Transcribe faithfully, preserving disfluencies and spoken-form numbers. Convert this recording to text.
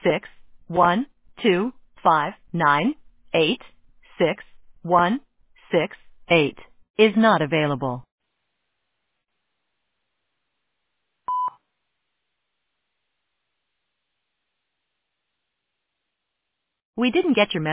six one two five nine eight six one six eight is not available. We didn't get your message.